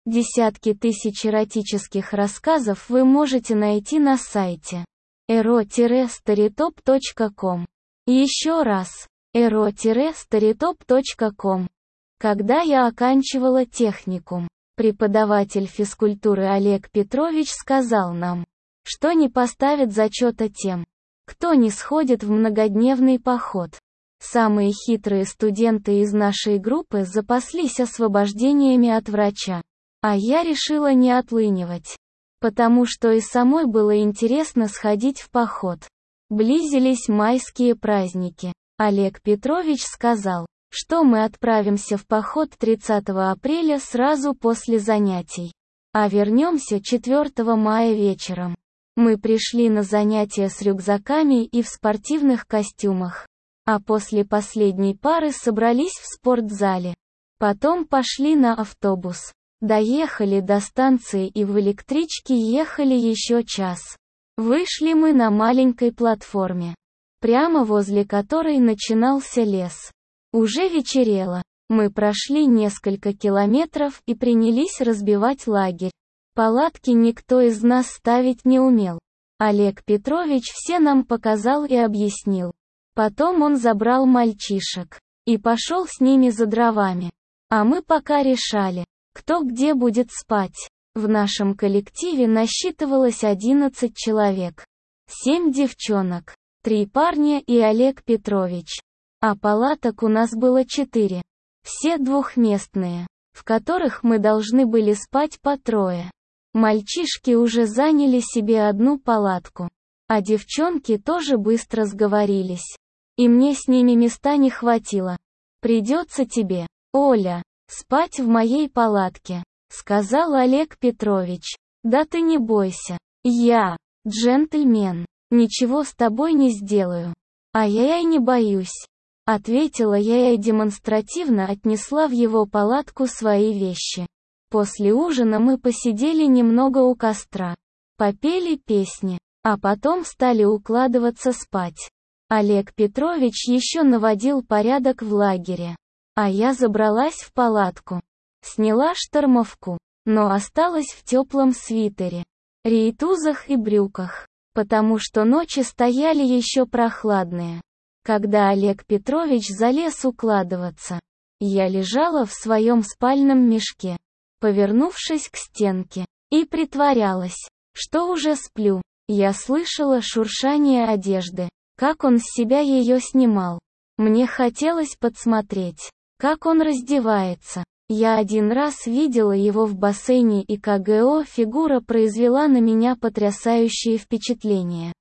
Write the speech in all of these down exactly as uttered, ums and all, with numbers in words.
Десятки тысяч эротических рассказов вы можете найти на сайте эро старитоп точка ком. Еще раз, эро старитоп точка ком. Когда я оканчивала техникум, преподаватель физкультуры Олег Петрович сказал нам, что не поставит зачета тем, кто не сходит в многодневный поход. Самые хитрые студенты из нашей группы запаслись освобождениями от врача. А я решила не отлынивать, потому что и самой было интересно сходить в поход. Близились майские праздники. Олег Петрович сказал, что мы отправимся в поход тридцатого апреля сразу после занятий, а вернемся четвёртого мая вечером. Мы пришли на занятия с рюкзаками и в спортивных костюмах, а после последней пары собрались в спортзале. Потом пошли на автобус. Доехали до станции и в электричке ехали еще час. Вышли мы на маленькой платформе, прямо возле которой начинался лес. Уже вечерело. Мы прошли несколько километров и принялись разбивать лагерь. Палатки никто из нас ставить не умел. Олег Петрович все нам показал и объяснил. Потом он забрал мальчишек и пошел с ними за дровами. А мы пока решали, кто где будет спать. В нашем коллективе насчитывалось одиннадцать человек. Семь девчонок, три парня и Олег Петрович. А палаток у нас было четыре. Все двухместные, в которых мы должны были спать по трое. Мальчишки уже заняли себе одну палатку. А девчонки тоже быстро сговорились. И мне с ними места не хватило. Придется тебе, Оля, спать в моей палатке, сказал Олег Петрович. Да ты не бойся. Я, джентльмен, ничего с тобой не сделаю. А я и не боюсь, ответила я и демонстративно отнесла в его палатку свои вещи. После ужина мы посидели немного у костра, попели песни, а потом стали укладываться спать. Олег Петрович еще наводил порядок в лагере. А я забралась в палатку, сняла штормовку, но осталась в теплом свитере, рейтузах и брюках, потому что ночи стояли еще прохладные. Когда Олег Петрович залез укладываться, я лежала в своем спальном мешке, повернувшись к стенке, и притворялась, что уже сплю. Я слышала шуршание одежды, как он с себя ее снимал. Мне хотелось подсмотреть, как он раздевается. Я один раз видела его в бассейне, и КГО фигура произвела на меня потрясающее впечатление.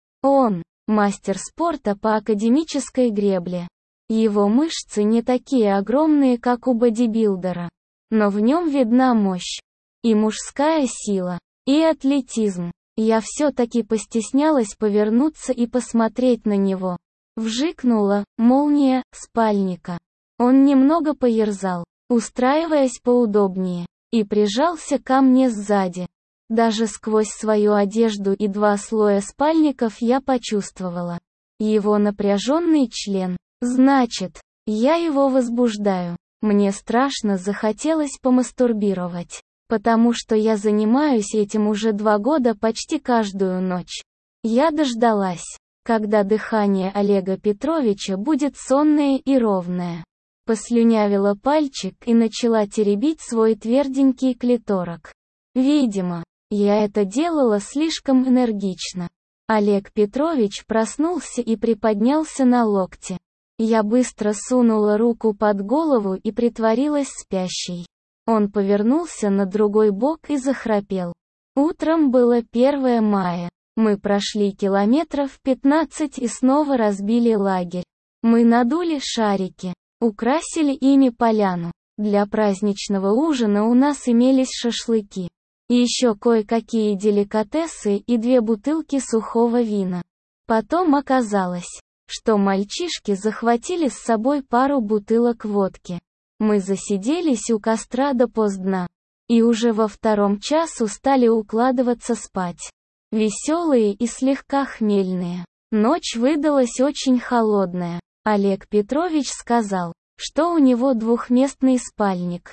Он – мастер спорта по академической гребле. Его мышцы не такие огромные, как у бодибилдера, но в нем видна мощь, и мужская сила, и атлетизм. Я все-таки постеснялась повернуться и посмотреть на него. Вжикнула молния спальника. Он немного поерзал, устраиваясь поудобнее, и прижался ко мне сзади. Даже сквозь свою одежду и два слоя спальников я почувствовала его напряженный член. Значит, я его возбуждаю. Мне страшно захотелось помастурбировать, потому что я занимаюсь этим уже два года почти каждую ночь. Я дождалась, когда дыхание Олега Петровича будет сонное и ровное. Послюнявила пальчик и начала теребить свой тверденький клиторок. Видимо, я это делала слишком энергично. Олег Петрович проснулся и приподнялся на локте. Я быстро сунула руку под голову и притворилась спящей. Он повернулся на другой бок и захрапел. Утром было первое мая. Мы прошли километров пятнадцать и снова разбили лагерь. Мы надули шарики, украсили ими поляну. Для праздничного ужина у нас имелись шашлыки, и еще кое-какие деликатесы и две бутылки сухого вина. Потом оказалось, что мальчишки захватили с собой пару бутылок водки. Мы засиделись у костра допоздна, и уже во втором часу стали укладываться спать. Веселые и слегка хмельные. Ночь выдалась очень холодная. Олег Петрович сказал, что у него двухместный спальник.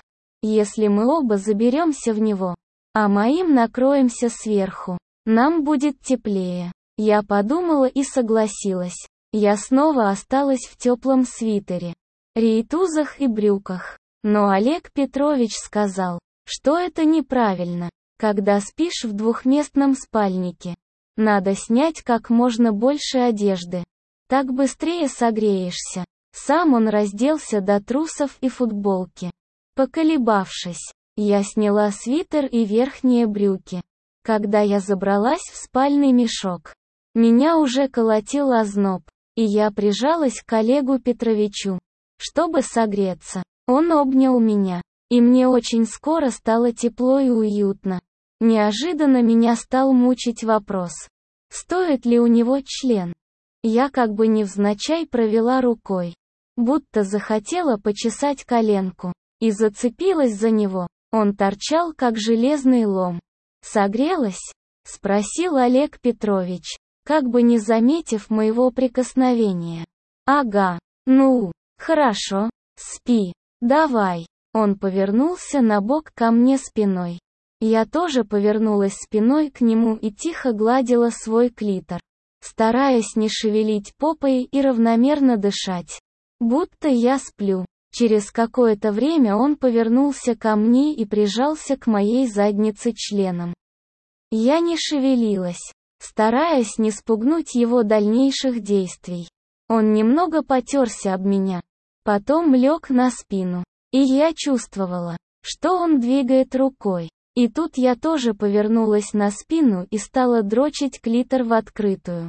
Если мы оба заберемся в него, а моим накроемся сверху, нам будет теплее. Я подумала и согласилась. Я снова осталась в теплом свитере, рейтузах и брюках. Но Олег Петрович сказал, что это неправильно, когда спишь в двухместном спальнике. Надо снять как можно больше одежды. Так быстрее согреешься. Сам он разделся до трусов и футболки. Поколебавшись, я сняла свитер и верхние брюки. Когда я забралась в спальный мешок, меня уже колотил озноб, и я прижалась к Олегу Петровичу, чтобы согреться. Он обнял меня, и мне очень скоро стало тепло и уютно. Неожиданно меня стал мучить вопрос, стоит ли у него член. Я как бы невзначай провела рукой, будто захотела почесать коленку, и зацепилась за него. Он торчал как железный лом. «Согрелась?» — спросил Олег Петрович, как бы не заметив моего прикосновения. «Ага. Ну, хорошо. Спи. Давай». Он повернулся на бок ко мне спиной. Я тоже повернулась спиной к нему и тихо гладила свой клитор, стараясь не шевелить попой и равномерно дышать, будто я сплю. Через какое-то время он повернулся ко мне и прижался к моей заднице членом. Я не шевелилась, стараясь не спугнуть его дальнейших действий. Он немного потерся об меня, потом лег на спину, и я чувствовала, что он двигает рукой. И тут я тоже повернулась на спину и стала дрочить клитор в открытую.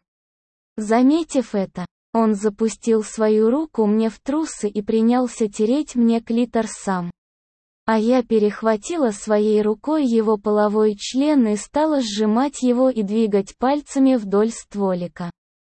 Заметив это, он запустил свою руку мне в трусы и принялся тереть мне клитор сам. А я перехватила своей рукой его половой член и стала сжимать его и двигать пальцами вдоль стволика.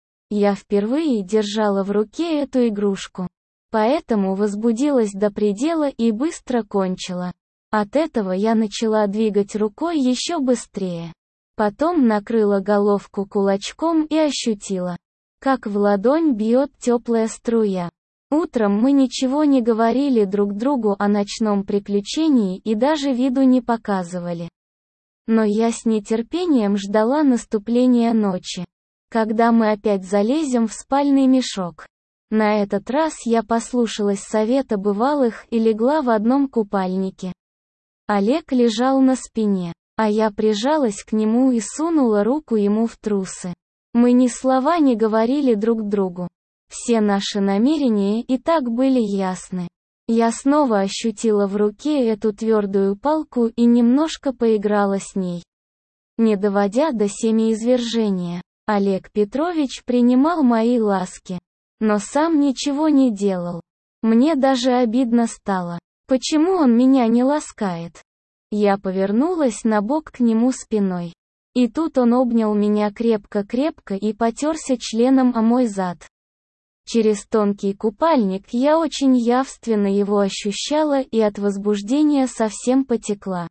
Я впервые держала в руке эту игрушку, поэтому возбудилась до предела и быстро кончила. От этого я начала двигать рукой еще быстрее. Потом накрыла головку кулачком и ощутила, как в ладонь бьет теплая струя. Утром мы ничего не говорили друг другу о ночном приключении и даже виду не показывали. Но я с нетерпением ждала наступления ночи, когда мы опять залезем в спальный мешок. На этот раз я послушалась совета бывалых и легла в одном купальнике. Олег лежал на спине, а я прижалась к нему и сунула руку ему в трусы. Мы ни слова не говорили друг другу. Все наши намерения и так были ясны. Я снова ощутила в руке эту твердую палку и немножко поиграла с ней. Не доводя до семяизвержения, Олег Петрович принимал мои ласки, но сам ничего не делал. Мне даже обидно стало. Почему он меня не ласкает? Я повернулась на бок к нему спиной. И тут он обнял меня крепко-крепко и потерся членом о мой зад. Через тонкий купальник я очень явственно его ощущала и от возбуждения совсем потекла.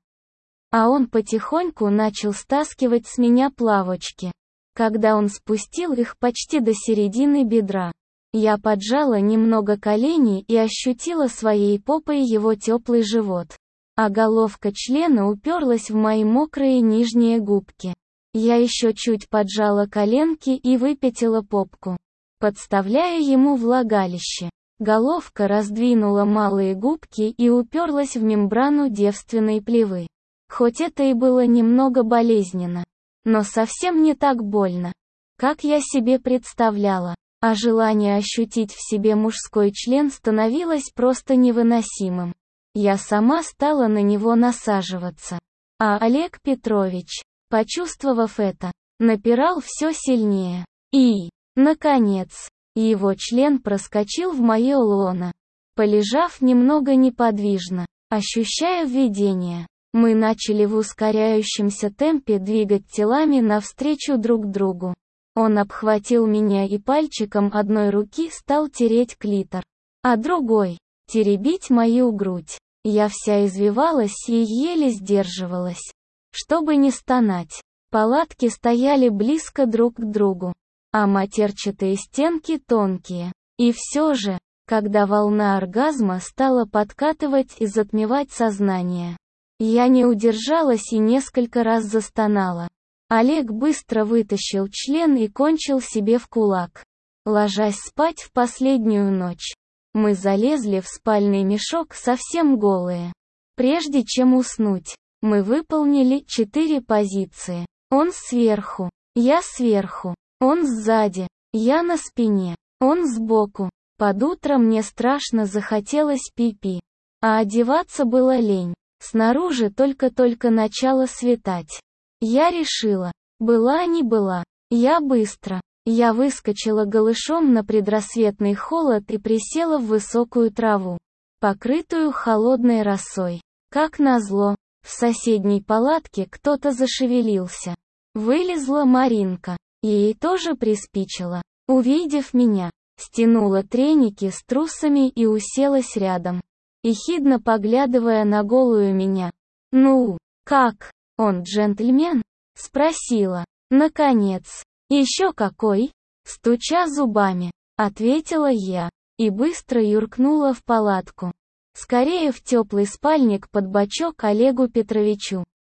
А он потихоньку начал стаскивать с меня плавочки. Когда он спустил их почти до середины бедра, я поджала немного колени и ощутила своей попой его теплый живот. А головка члена уперлась в мои мокрые нижние губки. Я еще чуть поджала коленки и выпятила попку, подставляя ему влагалище. Головка раздвинула малые губки и уперлась в мембрану девственной плевы. Хоть это и было немного болезненно, но совсем не так больно, как я себе представляла. А желание ощутить в себе мужской член становилось просто невыносимым. Я сама стала на него насаживаться. А Олег Петрович, почувствовав это, напирал все сильнее. И, наконец, его член проскочил в мое лоно. Полежав немного неподвижно, ощущая введение, мы начали в ускоряющемся темпе двигать телами навстречу друг другу. Он обхватил меня и пальчиком одной руки стал тереть клитор, а другой — теребить мою грудь. Я вся извивалась и еле сдерживалась, чтобы не стонать. Палатки стояли близко друг к другу, а матерчатые стенки тонкие. И все же, когда волна оргазма стала подкатывать и затмевать сознание. Я не удержалась и несколько раз застонала. Олег быстро вытащил член и кончил себе в кулак. Ложась спать в последнюю ночь, мы залезли в спальный мешок совсем голые. Прежде чем уснуть, мы выполнили четыре позиции. Он сверху, я сверху, он сзади, я на спине, он сбоку. Под утро мне страшно захотелось пи-пи. А одеваться было лень. Снаружи только-только начало светать. Я решила. Была не была. Я быстро. Я выскочила голышом на предрассветный холод и присела в высокую траву, покрытую холодной росой. Как назло, в соседней палатке кто-то зашевелился. Вылезла Маринка. Ей тоже приспичило. Увидев меня, стянула треники с трусами и уселась рядом, ехидно поглядывая на голую меня. «Ну, как? Он джентльмен?» — спросила. «Наконец. Еще какой?» — стуча зубами, ответила я, и быстро юркнула в палатку. Скорее в теплый спальник под бочок Олегу Петровичу.